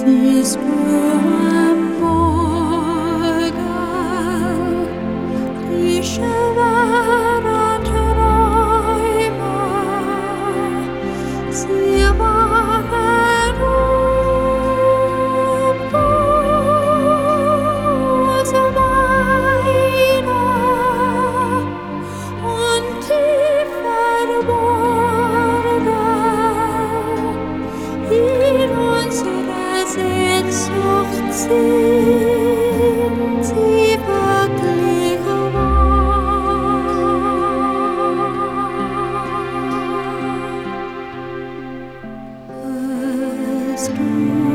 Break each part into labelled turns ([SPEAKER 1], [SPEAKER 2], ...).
[SPEAKER 1] Siehst du am Morgen die schweren Träume, sie wachen große Weine und tief verborgen in unserer Sehnsucht sind sie wirklich wahr. Hörst du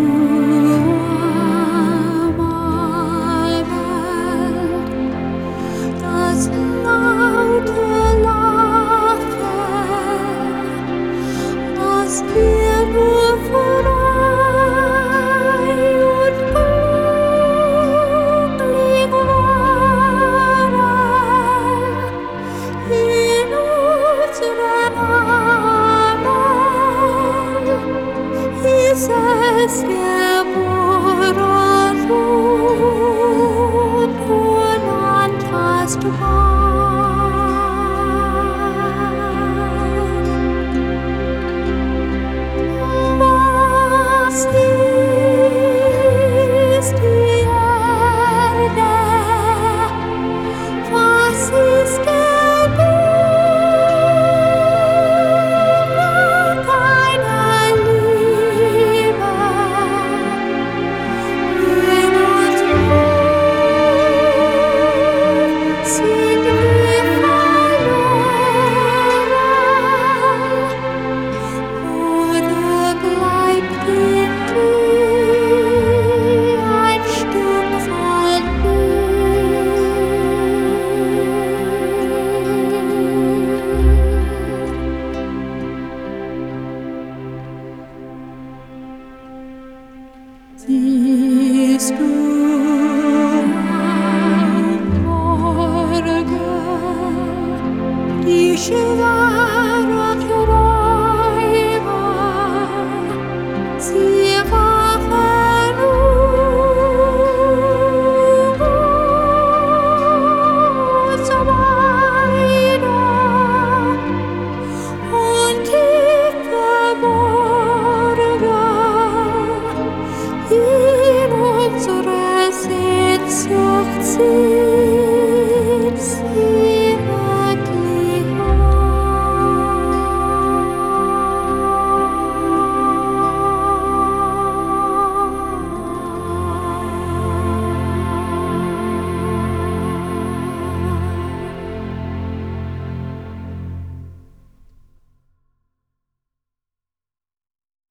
[SPEAKER 1] einmal das laute Lachen, das wir nur frei und glücklich waren in unseren Armen, ist es geboren und unantastbar. Was ist die Erde? Was ist der Bürger deiner Liebe? In uns sind wir verloren. Oder bleibt in dir ein Stück von mir? Siehst du am Morgen die schwarzen